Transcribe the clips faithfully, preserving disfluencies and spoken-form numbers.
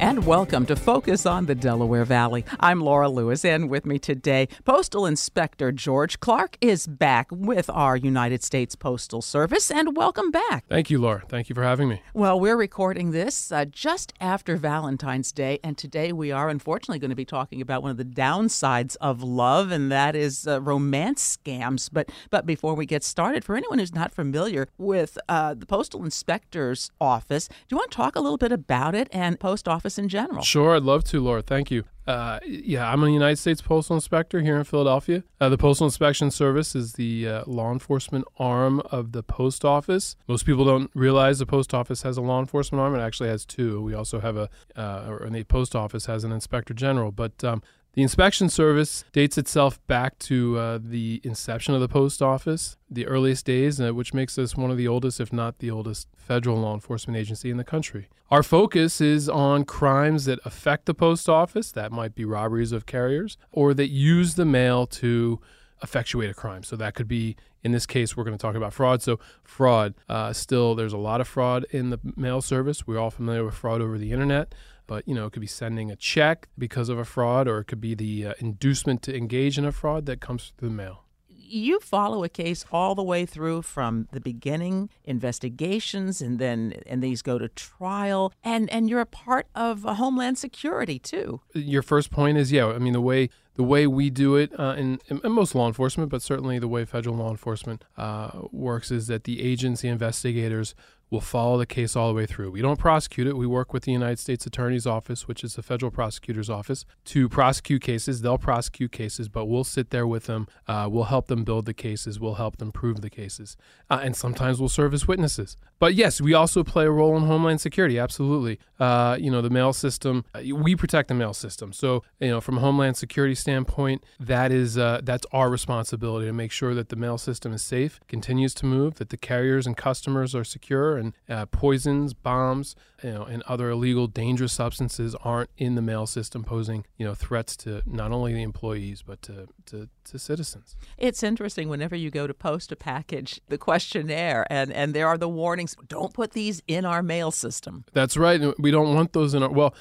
And welcome to Focus on the Delaware Valley. I'm Laura Lewis, and with me today, Postal Inspector George Clark is back with our United States Postal Service, and welcome back. Thank you, Laura. Thank you for having me. Well, we're recording this uh, just after Valentine's Day, and today we are unfortunately going to be talking about one of the downsides of love, and that is uh, romance scams. But but before we get started, for anyone who's not familiar with uh, the Postal Inspector's office, do you want to talk a little bit about it and post office in general? Sure, I'd love to, Laura. Thank you. Uh, yeah, I'm a United States Postal Inspector here in Philadelphia. Uh, the Postal Inspection Service is the uh, law enforcement arm of the post office. Most people don't realize the post office has a law enforcement arm. It actually has two. We also have a, uh, or the post office has an inspector general. But um, the inspection service dates itself back to uh, the inception of the post office, the earliest days, uh, which makes us one of the oldest, if not the oldest, federal law enforcement agency in the country. Our focus is on crimes that affect the post office, that might be robberies of carriers, or that use the mail to effectuate a crime. So that could be, in this case, we're going to talk about fraud. So fraud, uh, still, there's a lot of fraud in the mail service. We're all familiar with fraud over the internet. But, you know, it could be sending a check because of a fraud, or it could be the uh, inducement to engage in a fraud that comes through the mail. You follow a case all the way through from the beginning, investigations, and then and these go to trial, and, and you're a part of uh, Homeland Security, too. Your first point is, yeah, I mean, the way the way we do it uh, in, in most law enforcement, but certainly the way federal law enforcement uh, works is that the agency investigators will follow the case all the way through. We don't prosecute it. We work with the United States Attorney's Office, which is the federal prosecutor's office, to prosecute cases. They'll prosecute cases, but we'll sit there with them. Uh, we'll help them build the cases. We'll help them prove the cases. Uh, and sometimes we'll serve as witnesses. But yes, we also play a role in Homeland Security, absolutely. Uh, you know, the mail system, uh, we protect the mail system. So, you know, from a Homeland Security standpoint, that is uh, that's our responsibility to make sure that the mail system is safe, continues to move, that the carriers and customers are secure, and uh, poisons, bombs, you know, and other illegal, dangerous substances aren't in the mail system, posing, you know, threats to not only the employees but to, to, to citizens. It's interesting whenever you go to post a package, the questionnaire, and, and there are the warnings, don't put these in our mail system. That's right. We don't want those in our, well,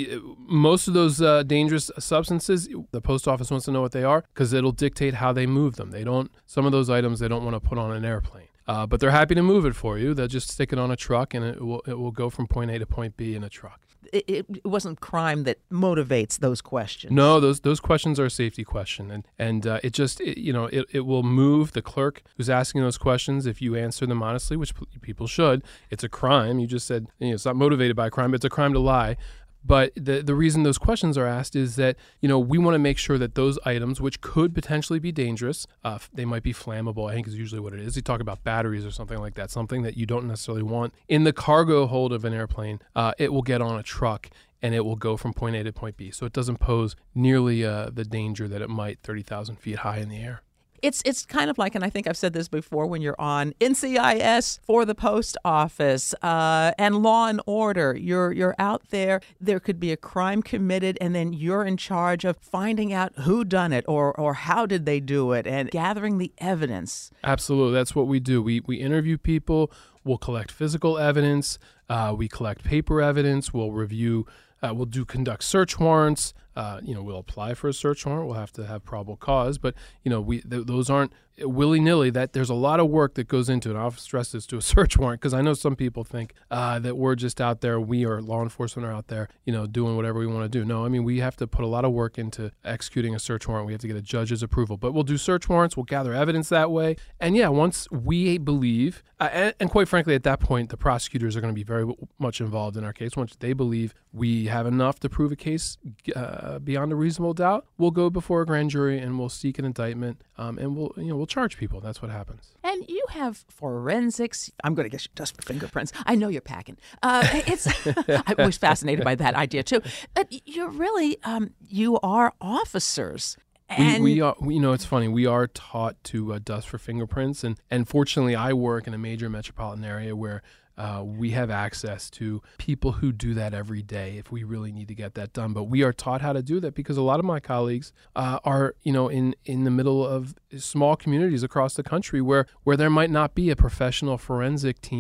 most of those uh, dangerous substances, the post office wants to know what they are because it'll dictate how they move them. They don't, some of those items they don't want to put on an airplane. Uh, but they're happy to move it for you. They'll just stick it on a truck, and it will it will go from point A to point B in a truck. It, it, it wasn't crime that motivates those questions. No, those those questions are a safety question, and and uh, it just it, you know it, it will move the clerk who's asking those questions if you answer them honestly, which p- people should. It's a crime. You just said, you know, it's not motivated by a crime, but it's a crime to lie. But the the reason those questions are asked is that, you know, we want to make sure that those items, which could potentially be dangerous, uh, they might be flammable, I think is usually what it is. You talk about batteries or something like that, something that you don't necessarily want in the cargo hold of an airplane. Uh, it will get on a truck and it will go from point A to point B. So it doesn't pose nearly uh, the danger that it might thirty thousand feet high in the air. It's it's kind of like, and I think I've said this before, when you're on N C I S for the post office uh, and Law and Order, you're you're out there. There could be a crime committed, and then you're in charge of finding out who done it or or how did they do it, and gathering the evidence. Absolutely, that's what we do. We we interview people. We'll collect physical evidence. Uh, we collect paper evidence. We'll review. Uh, we'll do conduct search warrants. Uh, you know, we'll apply for a search warrant. We'll have to have probable cause, but you know, we th- those aren't willy-nilly. That there's a lot of work that goes into it. I'll stress this to a search warrant because I know some people think uh, that we're just out there. We are law enforcement are out there, you know, doing whatever we want to do. No, I mean we have to put a lot of work into executing a search warrant. We have to get a judge's approval, but we'll do search warrants. We'll gather evidence that way, and yeah, once we believe, uh, and, and quite frankly, at that point, the prosecutors are going to be very much involved in our case. Once they believe we have enough to prove a case uh, beyond a reasonable doubt, we'll go before a grand jury and we'll seek an indictment, um, and we'll you know we'll charge people. That's what happens. And you have forensics. I'm going to get you just for fingerprints. I know you're packing. Uh, it's I was fascinated by that idea too. But you're really um, you are officers. We, we are, we, you know, it's funny. We are taught to uh, dust for fingerprints, and, and fortunately, I work in a major metropolitan area where uh, we have access to people who do that every day if we really need to get that done. But we are taught how to do that because a lot of my colleagues uh, are, you know, in, in the middle of small communities across the country where, where there might not be a professional forensic team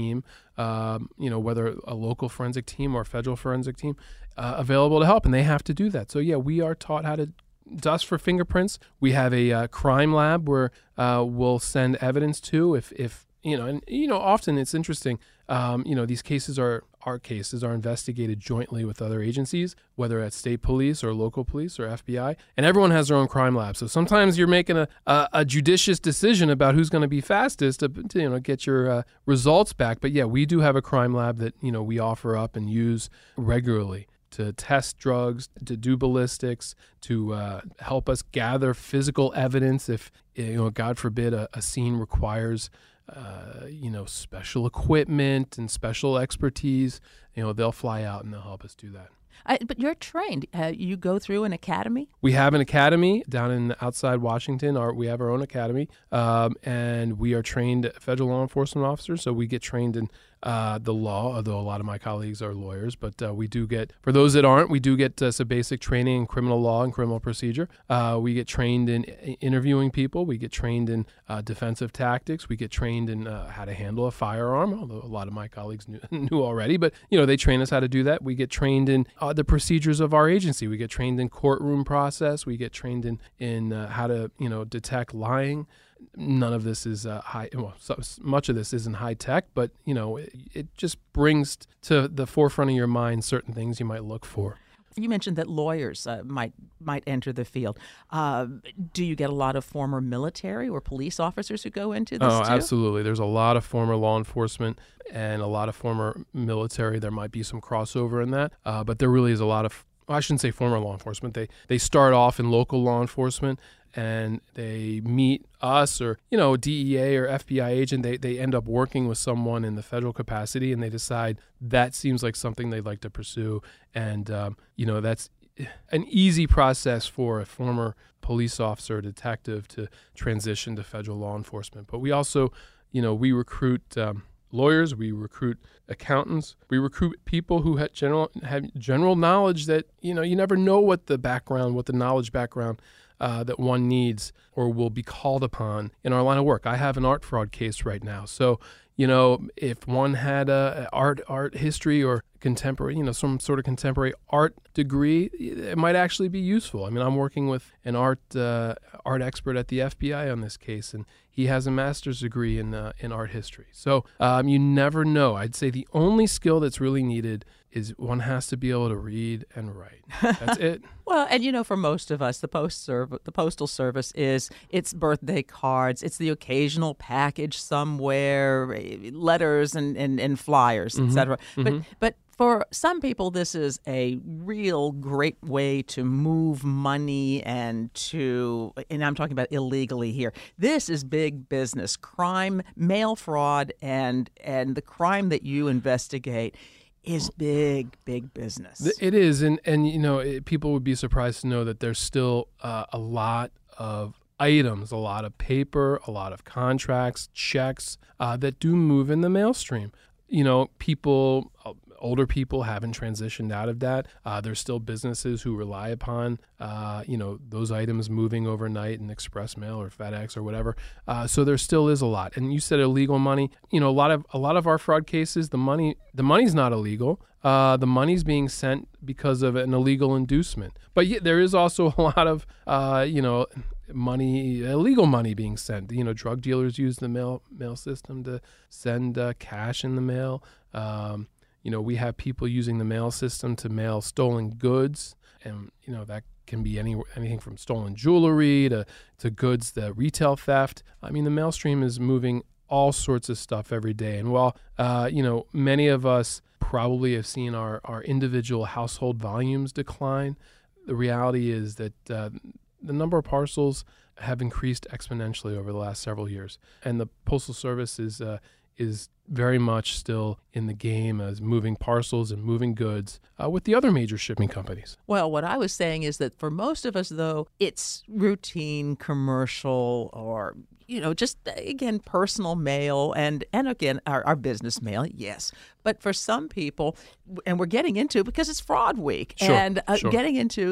um, you know, whether a local forensic team or a federal forensic team, uh, available to help, and they have to do that. So yeah, we are taught how to dust for fingerprints. We have a uh, crime lab where uh, we'll send evidence to if if you know, and you know, often it's interesting. Um, you know, these cases are our cases are investigated jointly with other agencies, whether at state police or local police or F B I, and everyone has their own crime lab. So sometimes you're making a a, a judicious decision about who's going to be fastest to, to you know get your uh, results back. But yeah, we do have a crime lab that you know we offer up and use regularly to test drugs, to do ballistics, to uh, help us gather physical evidence if, you know, God forbid, a, a scene requires, uh, you know, special equipment and special expertise. You know, they'll fly out and they'll help us do that. I, but you're trained. Uh, you go through an academy? We have an academy down in outside Washington. Our, we have our own academy, um, and we are trained federal law enforcement officers. So we get trained in uh, the law, although a lot of my colleagues are lawyers. But uh, we do get, for those that aren't, we do get uh, some basic training in criminal law and criminal procedure. Uh, we get trained in interviewing people. We get trained in uh, defensive tactics. We get trained in uh, how to handle a firearm, although a lot of my colleagues knew, knew already. But, you know, they train us how to do that. We get trained in uh, the procedures of our agency. We get trained in courtroom process. We get trained in, in uh, how to, you know, detect lying. None of this is uh, high. Well, so much of this isn't high tech, but you know, it, it just brings to the forefront of your mind certain things you might look for. You mentioned that lawyers uh, might might enter the field. Uh, do you get a lot of former military or police officers who go into this Oh, too? Absolutely. There's a lot of former law enforcement and a lot of former military. There might be some crossover in that, uh, but there really is a lot of, well, I shouldn't say former law enforcement. They they start off in local law enforcement, and they meet us or, you know, D E A or F B I agent. They they end up working with someone in the federal capacity, and they decide that seems like something they'd like to pursue. And, um, you know, that's an easy process for a former police officer or detective to transition to federal law enforcement. But we also, you know, we recruit um, lawyers, we recruit accountants, we recruit people who have general have general knowledge that, you know, you never know what the background, what the knowledge background Uh, that one needs or will be called upon in our line of work. I have an art fraud case right now. So, you know, if one had a art art history or contemporary, you know, some sort of contemporary art degree, it might actually be useful. I mean, I'm working with an art uh, art expert at the F B I on this case, and he has a master's degree in uh, in art history. So um, you never know. I'd say the only skill that's really needed is one has to be able to read and write. That's it. Well, and you know, for most of us, the post serv- the postal service is it's birthday cards, it's the occasional package somewhere, letters and, and, and flyers, Mm-hmm. et cetera. Mm-hmm. But but for some people, this is a real great way to move money and to, and I'm talking about illegally here. This is big business, crime, mail fraud, and and the crime that you investigate is big, big business. It is, and and you know, it, people would be surprised to know that there's still uh, a lot of items, a lot of paper, a lot of contracts, checks uh, that do move in the mail stream. You know, people, uh, older people haven't transitioned out of that. Uh, there's still businesses who rely upon, uh, you know, those items moving overnight in express mail or FedEx or whatever. Uh, so there still is a lot. And you said illegal money. You know, a lot of a lot of our fraud cases, the money, the money's not illegal. Uh, the money's being sent because of an illegal inducement. But yeah, there is also a lot of, uh, you know, money, illegal money being sent. You know, drug dealers use the mail mail system to send uh, cash in the mail. Um, you know, we have people using the mail system to mail stolen goods, and you know that can be any anything from stolen jewelry to to goods, the retail theft. I mean, the mail stream is moving all sorts of stuff every day. And while uh, you know, many of us probably have seen our our individual household volumes decline, the reality is that uh, the number of parcels have increased exponentially over the last several years, and the Postal Service is uh, is very much still in the game as moving parcels and moving goods uh, with the other major shipping companies. Well, what I was saying is that for most of us, though, it's routine commercial or, you know, just, again, personal mail and, and again, our, our business mail, yes. But for some people, and we're getting into, because it's fraud week, Sure, and uh, sure. getting into that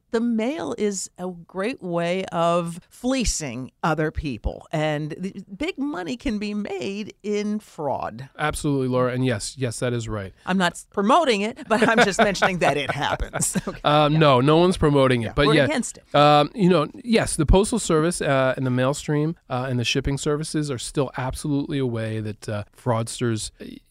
the mail is a great way of fleecing other people, and the big money can be made in fraud. Absolutely, Laura. And yes, yes, that is right. I'm not promoting it, but I'm just mentioning that it happens. Okay. Um, yeah. No, no one's promoting it. Yeah, but we're yeah, against it. Um, you know, yes, the Postal Service uh, and the mail stream uh, and the shipping services are still absolutely a way that uh, fraudsters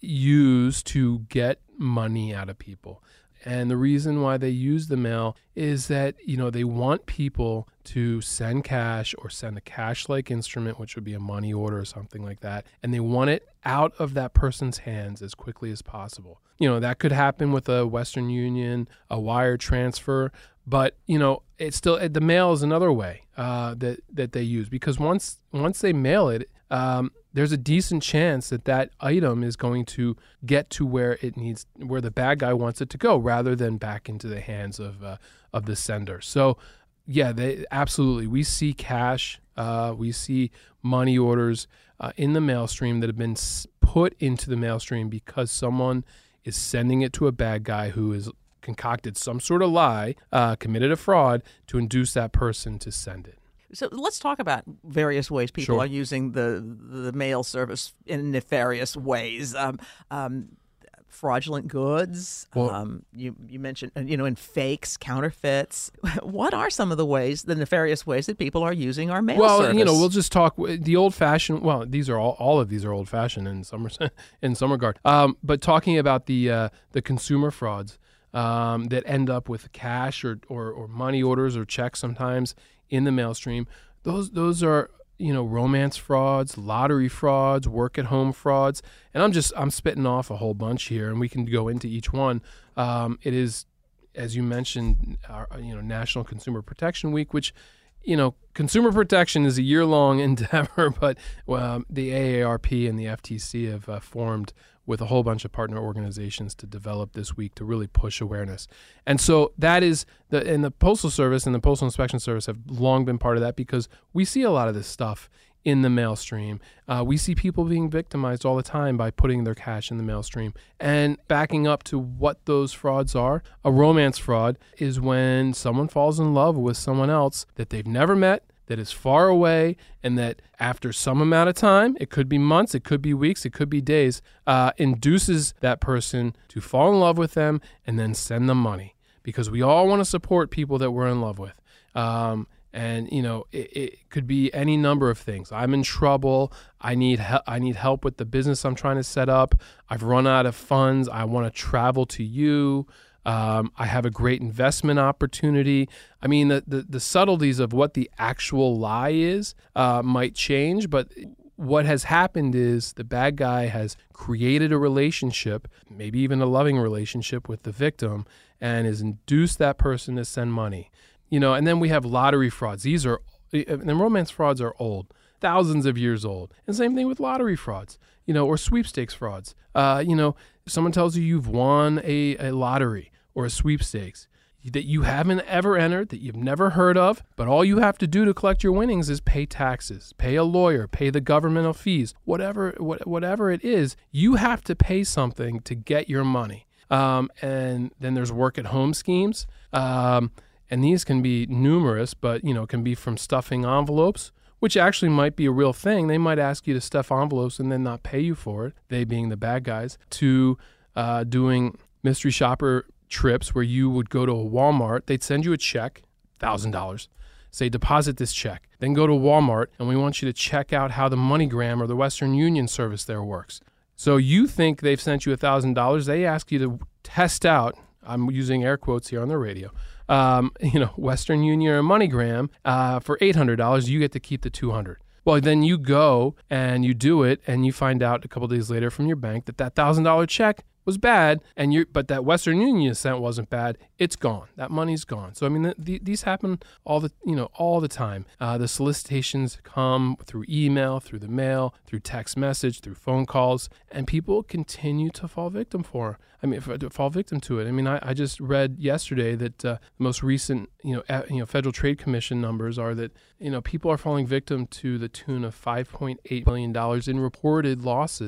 use to get money out of people. And the reason why they use the mail is that, you know, they want people to send cash or send a cash-like instrument, which would be a money order or something like that. And they want it out of that person's hands as quickly as possible. You know, that could happen with a Western Union, a wire transfer. But, you know, it's still, the mail is another way uh, that, that they use, because once once they mail it, um, there's a decent chance that that item is going to get to where it needs, where the bad guy wants it to go, rather than back into the hands of uh, of the sender. So, yeah, they absolutely. We see cash, uh, we see money orders uh, in the mail stream that have been put into the mail stream because someone is sending it to a bad guy who is concocted some sort of lie, uh, committed a fraud to induce that person to send it. So let's talk about various ways people Sure. are using the the mail service in nefarious ways. Um, um, fraudulent goods. Well- um, you you mentioned uh, you know in fakes, counterfeits. What are some of the ways, the nefarious ways that people are using our mail Well, service? you know, we'll just talk the old-fashioned. Well, these are all. All of these are old-fashioned in some in some regard. Um, but talking about the uh, the consumer frauds um, that end up with cash or, or or money orders or checks sometimes in the mail stream. Those those are, you know, romance frauds, lottery frauds, work at home frauds, and I'm just I'm spitting off a whole bunch here, and we can go into each one. Um, it is, as you mentioned, our, you know, National Consumer Protection Week, which, you know, consumer protection is a year-long endeavor, but um, the A A R P and the F T C have uh, formed with a whole bunch of partner organizations to develop this week to really push awareness. And so that is, the and the Postal Service and the Postal Inspection Service have long been part of that, because we see a lot of this stuff in the mail stream. Uh, we see people being victimized all the time by putting their cash in the mail stream. And backing up to what those frauds are, a romance fraud is when someone falls in love with someone else that they've never met, that is far away, and that after some amount of time, it could be months, it could be weeks, it could be days, uh, induces that person to fall in love with them and then send them money. Because we all want to support people that we're in love with. Um, and, you know, it, it could be any number of things. I'm in trouble. I need, he- I need help with the business I'm trying to set up. I've run out of funds. I want to travel to you. Um, I have a great investment opportunity. I mean, the, the, the subtleties of what the actual lie is uh, might change, but what has happened is the bad guy has created a relationship, maybe even a loving relationship with the victim, and has induced that person to send money. You know, and then we have lottery frauds. These are, and romance frauds are old, thousands of years old. And same thing with lottery frauds, you know, or sweepstakes frauds. Uh, you know, someone tells you you've won a, a lottery or a sweepstakes that you haven't ever entered, that you've never heard of, but all you have to do to collect your winnings is pay taxes, pay a lawyer, pay the governmental fees, whatever what, whatever it is, you have to pay something to get your money. Um, and then there's work at home schemes, um, and these can be numerous, but, you know, can be from stuffing envelopes, which actually might be a real thing. They might ask you to stuff envelopes and then not pay you for it, they being the bad guys, to uh, doing mystery shopper trips where you would go to a Walmart, they'd send you a check, one thousand dollars, say deposit this check, then go to Walmart and we want you to check out how the MoneyGram or the Western Union service there works. So you think they've sent you one thousand dollars, they ask you to test out, I'm using air quotes here on the radio, um, you know, Western Union or MoneyGram, uh, for eight hundred dollars, you get to keep the two hundred dollars. Well, then you go and you do it and you find out a couple days later from your bank that that one thousand dollars check was bad, and you but that Western Union you sent wasn't bad. It's gone. That money's gone. So I mean, the, the, these happen all the you know all the time. Uh, the solicitations come through email, through the mail, through text message, through phone calls, and people continue to fall victim for. I mean, f- fall victim to it. I mean, I, I just read yesterday that uh, the most recent you know a, you know Federal Trade Commission numbers are that you know people are falling victim to the tune of five point eight billion dollars in reported losses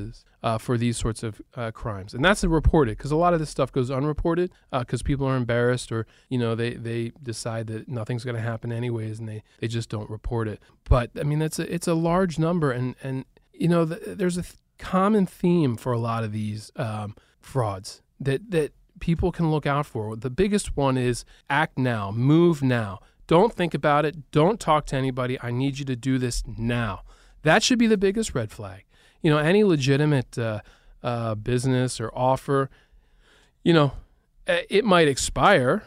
uh, for these sorts of uh, crimes. And that's reported, because a lot of this stuff goes unreported because uh, people are embarrassed, or, you know, they, they decide that nothing's going to happen anyways, and they, they just don't report it. But, I mean, it's a, it's a large number, and, and you know, the, there's a th- common theme for a lot of these um, frauds that, that people can look out for. The biggest one is act now, move now. Don't think about it. Don't talk to anybody. I need you to do this now. That should be the biggest red flag. You know, any legitimate uh, uh, business or offer, you know, it might expire,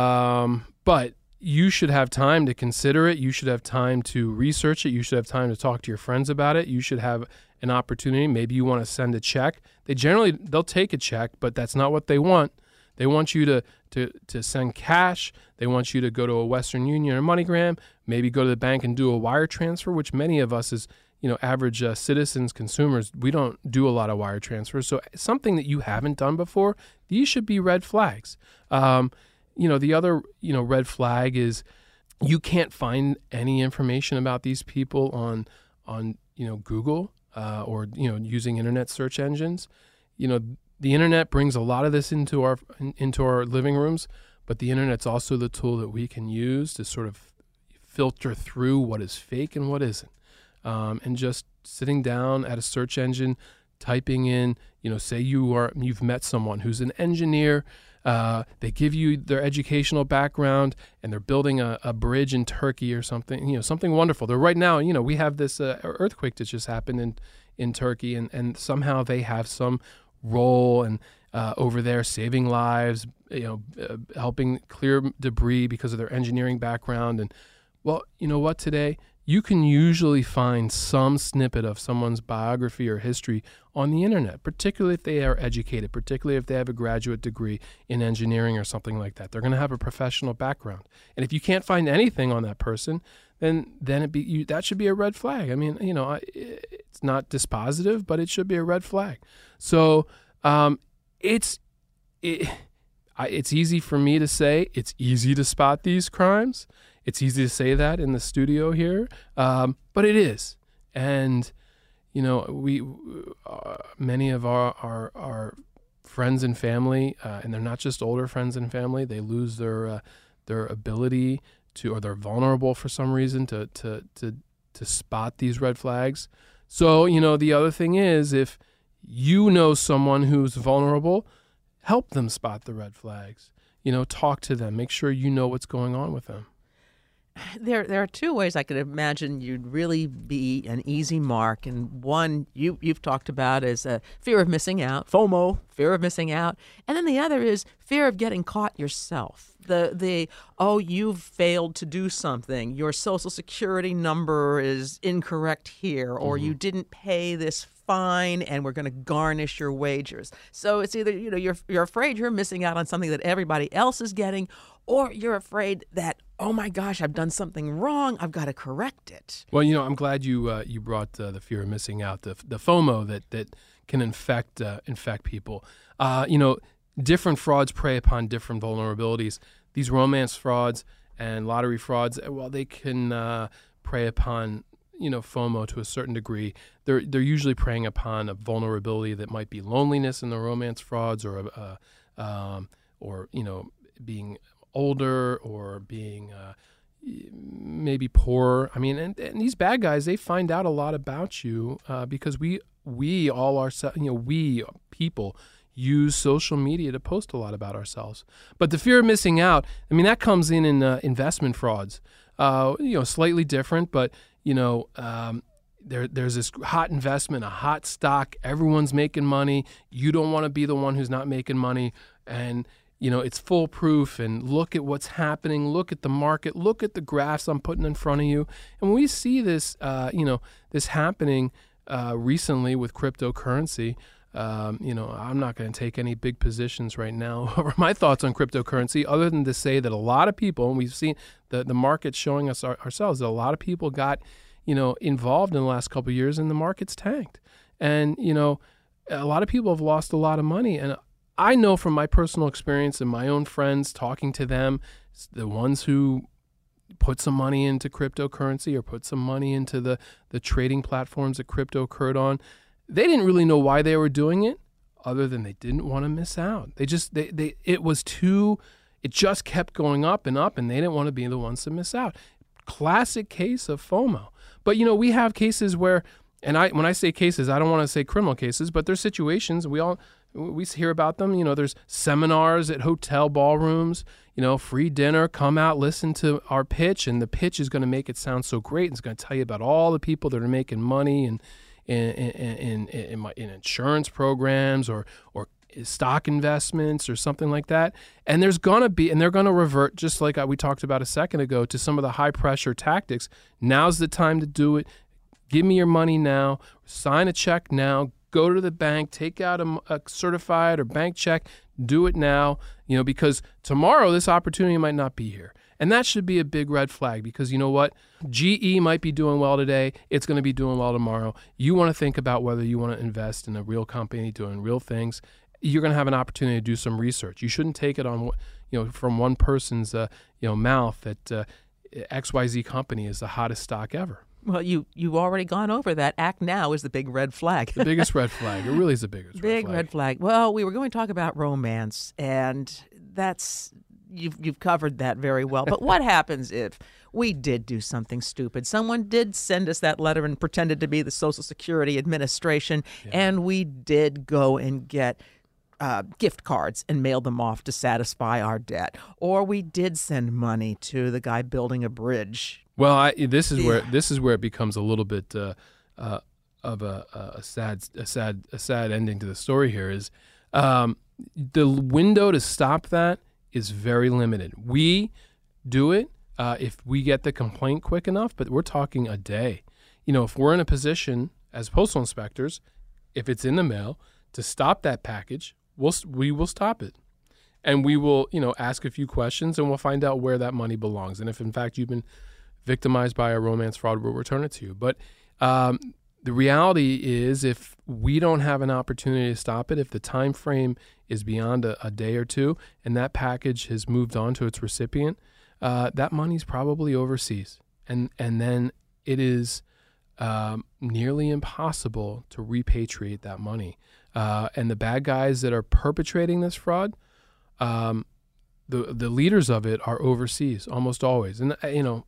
um, but you should have time to consider it. You should have time to research it. You should have time to talk to your friends about it. You should have an opportunity. Maybe you want to send a check. They generally, they'll take a check, but that's not what they want. They want you to, to, to send cash. They want you to go to a Western Union or MoneyGram, maybe go to the bank and do a wire transfer, which many of us as, you know, average uh, citizens, consumers, we don't do a lot of wire transfers. So something that you haven't done before, these should be red flags. Um, you know, the other, you know, red flag is you can't find any information about these people on, on you know, Google uh, or, you know, using internet search engines. You know, the internet brings a lot of this into our into our living rooms, but the internet's also the tool that we can use to sort of filter through what is fake and what isn't. Um, and just sitting down at a search engine, typing in, you know, say you are you've met someone who's an engineer. Uh, they give you their educational background, and they're building a, a bridge in Turkey or something. You know, something wonderful. They're right now. You know, we have this uh, earthquake that just happened in in Turkey, and and somehow they have some role and uh, over there saving lives, you know, uh, helping clear debris because of their engineering background. And well, you know what, today you can usually find some snippet of someone's biography or history on the internet, particularly if they are educated, particularly if they have a graduate degree in engineering or something like that. They're going to have a professional background. And if you can't find anything on that person, then then it be you, that should be a red flag. I mean, you know, it's not dispositive, but it should be a red flag. So um, it's it, I, it's easy for me to say. It's easy to spot these crimes. It's easy to say that in the studio here, um, but it is. And you know, we uh, many of our our, our friends and family, uh, and they're not just older friends and family. They lose their uh, their ability to, or they're vulnerable for some reason to to to to spot these red flags. So, you know, the other thing is, if you know someone who's vulnerable, help them spot the red flags. You know, talk to them. Make sure you know what's going on with them. There there are two ways I could imagine you'd really be an easy mark. And one you, you've talked about is a fear of missing out, FOMO, fear of missing out. And then the other is fear of getting caught yourself. The, the oh, you've failed to do something. Your Social Security number is incorrect here, or mm-hmm. you didn't pay this fine and we're going to garnish your wages. So it's either, you know, you're you're afraid you're missing out on something that everybody else is getting, or you're afraid that, oh my gosh, I've done something wrong. I've got to correct it. Well, you know, I'm glad you uh, you brought uh, the fear of missing out, the the FOMO that that can infect uh, infect people. Uh, you know, different frauds prey upon different vulnerabilities. These romance frauds and lottery frauds, well, they can uh, prey upon, you know, FOMO to a certain degree. They're they're usually preying upon a vulnerability that might be loneliness in the romance frauds, or uh, um, or you know, being older, or being uh, maybe poorer. I mean, and, and these bad guys, they find out a lot about you uh, because we we all are, you know, we people use social media to post a lot about ourselves. But the fear of missing out, I mean, that comes in in uh, investment frauds. Uh, you know, slightly different, but you know, um, there there's this hot investment, a hot stock. Everyone's making money. You don't want to be the one who's not making money, and you know, it's foolproof, and look at what's happening. Look at the market. Look at the graphs I'm putting in front of you. And when we see this, uh, you know, this happening uh, recently with cryptocurrency, um, you know, I'm not going to take any big positions right now over my thoughts on cryptocurrency, other than to say that a lot of people, and we've seen the, the market showing us our, ourselves, that a lot of people got, you know, involved in the last couple of years, and the market's tanked. And, you know, a lot of people have lost a lot of money. And I know from my personal experience and my own friends talking to them, the ones who put some money into cryptocurrency or put some money into the, the trading platforms that crypto occurred on, they didn't really know why they were doing it, other than they didn't want to miss out. They just they they it was too. It just kept going up and up, and they didn't want to be the ones to miss out. Classic case of FOMO. But, you know, we have cases where, and I when I say cases, I don't want to say criminal cases, but there's situations, we all, we hear about them. You know, there's seminars at hotel ballrooms, you know, free dinner, come out, listen to our pitch, and the pitch is going to make it sound so great. It's going to tell you about all the people that are making money and in, in, in, in, in, in insurance programs or or stock investments or something like that. And there's going to be, and they're going to revert, just like we talked about a second ago, to some of the high pressure tactics. Now's the time to do it. Give me your money now. Sign a check now. Go to the bank. Take out a, a certified or bank check. Do it now, you know, because tomorrow this opportunity might not be here. And that should be a big red flag, because you know what? G E might be doing well today. It's going to be doing well tomorrow. You want to think about whether you want to invest in a real company doing real things. You're going to have an opportunity to do some research. You shouldn't take it on, you know, from one person's, uh, you know, mouth that uh, X Y Z company is the hottest stock ever. Well, you, you've already gone over that. Act now is the big red flag. The biggest red flag. It really is the biggest big red flag. red flag. Well, we were going to talk about romance, and that's, you've, you've covered that very well. But what happens if we did do something stupid? Someone did send us that letter and pretended to be the Social Security Administration, yeah. and we did go and get Uh, gift cards and mailed them off to satisfy our debt, or we did send money to the guy building a bridge. Well, I, this is yeah. where this is where it becomes a little bit uh, uh, of a, a sad, a sad, a sad ending to the story. Here is um, the window to stop that is very limited. We do it uh, if we get the complaint quick enough, but we're talking a day. You know, if we're in a position as postal inspectors, if it's in the mail, to stop that package, We'll, we will stop it, and we will, you know, ask a few questions, and we'll find out where that money belongs. And if, in fact, you've been victimized by a romance fraud, we'll return it to you. But um, the reality is, if we don't have an opportunity to stop it, if the time frame is beyond a, a day or two, and that package has moved on to its recipient, uh, that money's probably overseas, and and then it is um, nearly impossible to repatriate that money. Uh, and the bad guys that are perpetrating this fraud, um, the the leaders of it are overseas almost always, and you know,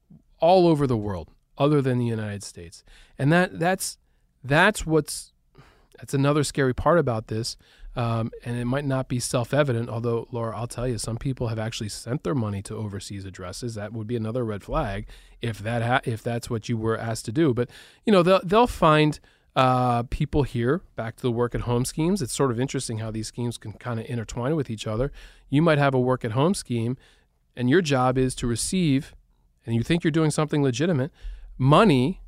all over the world, other than the United States. And that that's that's what's that's another scary part about this. Um, and it might not be self-evident, although, Laura, I'll tell you, some people have actually sent their money to overseas addresses. That would be another red flag if that ha- if that's what you were asked to do. But you know, they'll they'll find. Uh, people here, back to the work at home schemes. It's sort of interesting how these schemes can kind of intertwine with each other. You might have a work at home scheme, and your job is to receive, and you think you're doing something legitimate, money,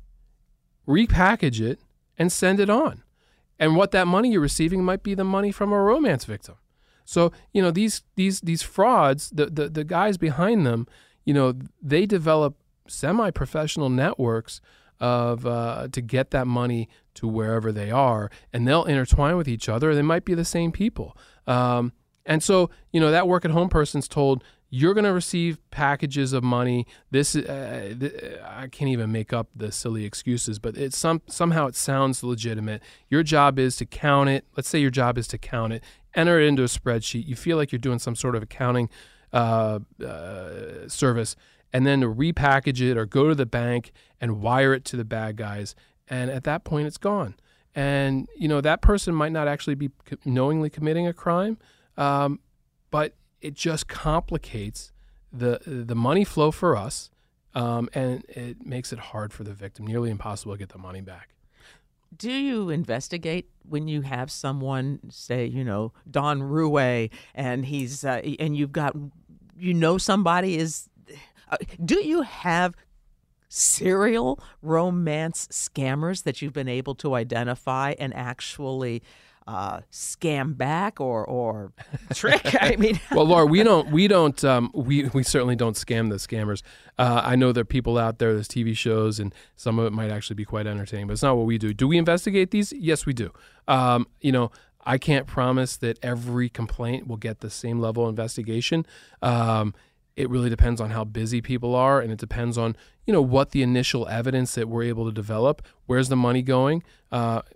repackage it, and send it on. And what that money you're receiving might be the money from a romance victim. So, you know, these these these frauds, the the, the guys behind them, you know, they develop semi-professional networks of uh, to get that money to wherever they are, and they'll intertwine with each other. They might be the same people. Um, and so, you know, that work at home person's told, you're going to receive packages of money. This uh, th- I can't even make up the silly excuses, but it's some somehow it sounds legitimate. Your job is to count it. Let's say your job is to count it, enter it into a spreadsheet. You feel like you're doing some sort of accounting uh, uh, service, and then to repackage it or go to the bank and wire it to the bad guys. And at that point, it's gone. And, you know, that person might not actually be knowingly committing a crime, um, but it just complicates the the money flow for us, um, and it makes it hard for the victim, nearly impossible to get the money back. Do you investigate when you have someone, say, you know, Don Ruwe, and he's uh, and you've got, you know, somebody is, uh, do you have serial romance scammers that you've been able to identify and actually uh, scam back or or trick? I mean, well, Laura, we don't we don't um, we we certainly don't scam the scammers. Uh, I know there are people out there. There's T V shows, and some of it might actually be quite entertaining, but it's not what we do. Do we investigate these? Yes, we do. Um, you know, I can't promise that every complaint will get the same level of investigation. Um, It really depends on how busy people are, and it depends on, you know, what the initial evidence that we're able to develop. Where's the money going? Uh,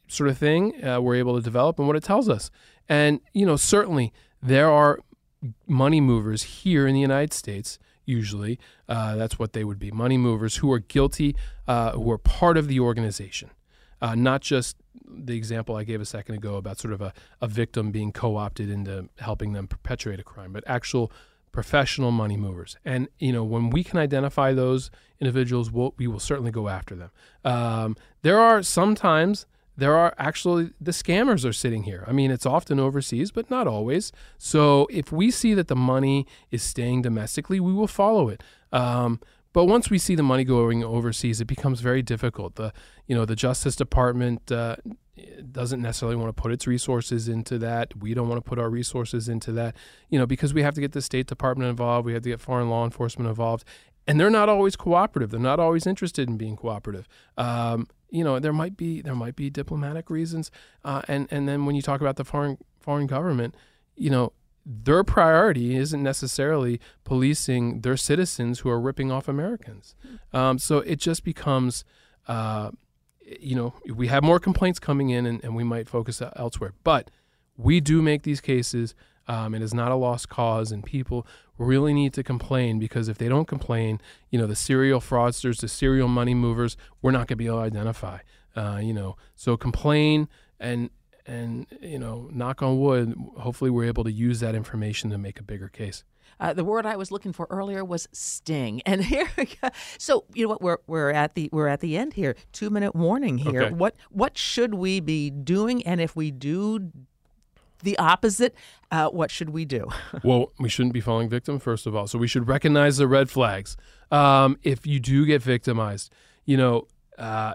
sort of thing uh, we're able to develop and what it tells us. And, you know, certainly there are money movers here in the United States, usually. Uh, that's what they would be, money movers who are guilty, uh, who are part of the organization. Uh, not just the example I gave a second ago about sort of a, a victim being co-opted into helping them perpetuate a crime, but actual professional money movers. And, you know, when we can identify those individuals, we'll, we will certainly go after them. Um, there are sometimes, there are actually, the scammers are sitting here. I mean, it's often overseas, but not always. So if we see that the money is staying domestically, we will follow it. Um, But once we see the money going overseas, it becomes very difficult. The, you know, the Justice Department uh, doesn't necessarily want to put its resources into that. We don't want to put our resources into that, you know, because we have to get the State Department involved. We have to get foreign law enforcement involved. And they're not always cooperative. They're not always interested in being cooperative. Um, you know, there might be there might be diplomatic reasons. Uh, and, and then when you talk about the foreign foreign government, you know, their priority isn't necessarily policing their citizens who are ripping off Americans. Um, so it just becomes, uh, you know, we have more complaints coming in and, and we might focus elsewhere. But we do make these cases. Um, it is not a lost cause, and people really need to complain, because if they don't complain, you know, the serial fraudsters, the serial money movers, we're not going to be able to identify, uh, you know. So complain and And, you know, knock on wood, hopefully we're able to use that information to make a bigger case. Uh, the word I was looking for earlier was sting, and here we go. So you know what? We're we're at the we're at the end here. Two minute warning here. Okay. What what should we be doing? And if we do the opposite, uh, what should we do? Well, we shouldn't be falling victim, first of all. So we should recognize the red flags. Um, if you do get victimized, you know, uh,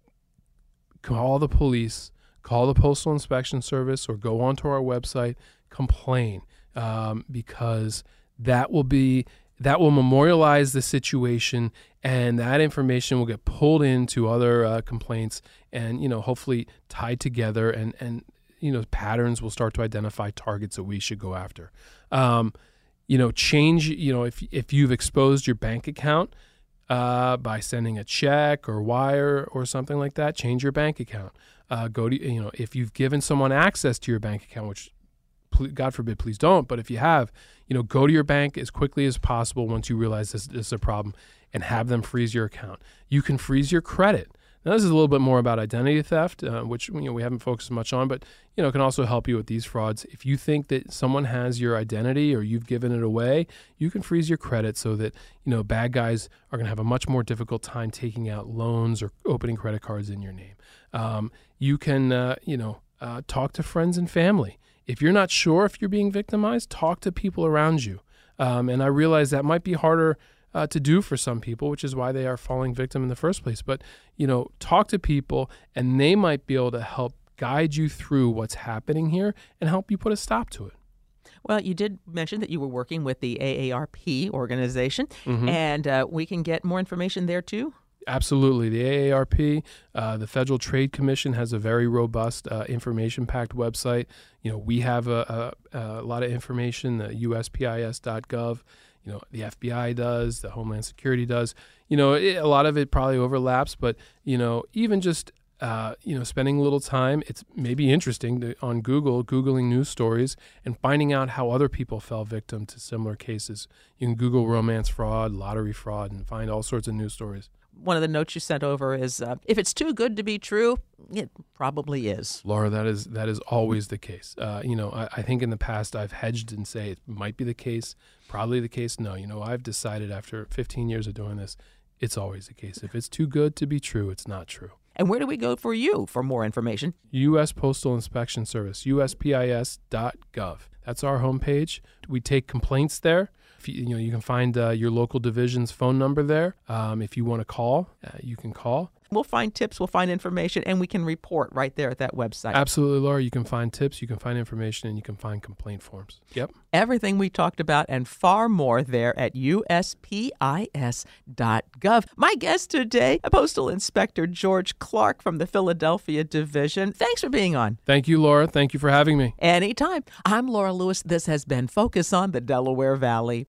call the police. Call the Postal Inspection Service, or go onto our website, complain, um, because that will be that will memorialize the situation, and that information will get pulled into other uh, complaints, and you know, hopefully tied together, and and you know, patterns will start to identify targets that we should go after. Um, you know, change. You know, if if you've exposed your bank account uh, by sending a check or wire or something like that, change your bank account. Uh, go to, you know, if you've given someone access to your bank account, which God forbid, please don't, but if you have, you know, go to your bank as quickly as possible once you realize this, this is a problem, and have them freeze your account. You can freeze your credit. Now, this is a little bit more about identity theft, uh, which, you know, we haven't focused much on, but, you know, it can also help you with these frauds. If you think that someone has your identity or you've given it away, you can freeze your credit so that, you know, bad guys are going to have a much more difficult time taking out loans or opening credit cards in your name. Um, you can, uh, you know, uh, talk to friends and family. If you're not sure if you're being victimized, talk to people around you. Um, and I realize that might be harder Uh, to do for some people, which is why they are falling victim in the first place. But, you know, talk to people, and they might be able to help guide you through what's happening here and help you put a stop to it. Well, you did mention that you were working with the A A R P organization, Mm-hmm. and uh, we can get more information there too? Absolutely. The A A R P, uh, the Federal Trade Commission, has a very robust, uh, information-packed website. You know, we have a, a, a lot of information, the U S P I S dot gov. You know, the F B I does, the Homeland Security does. You know, it, a lot of it probably overlaps, but, you know, even just, uh, you know, spending a little time, it's maybe interesting to, on Google, Googling news stories and finding out how other people fell victim to similar cases. You can Google romance fraud, lottery fraud, and find all sorts of news stories. One of the notes you sent over is, uh, if it's too good to be true, it probably is. Laura, that is that is always the case. Uh, you know, I, I think in the past I've hedged and say it might be the case, probably the case. No, you know, I've decided after fifteen years of doing this, it's always the case. If it's too good to be true, it's not true. And where do we go for you for more information? U S Postal Inspection Service, U S P I S dot gov. That's our homepage. We take complaints there. If you, you know, you can find uh, your local division's phone number there. Um, if you want to call, uh, you can call. We'll find tips, we'll find information, and we can report right there at that website. Absolutely, Laura. You can find tips, you can find information, and you can find complaint forms. Yep. Everything we talked about and far more there at U S P I S dot gov. My guest today, Postal Inspector George Clark from the Philadelphia Division. Thanks for being on. Thank you, Laura. Thank you for having me. Anytime. I'm Laura Lewis. This has been Focus on the Delaware Valley.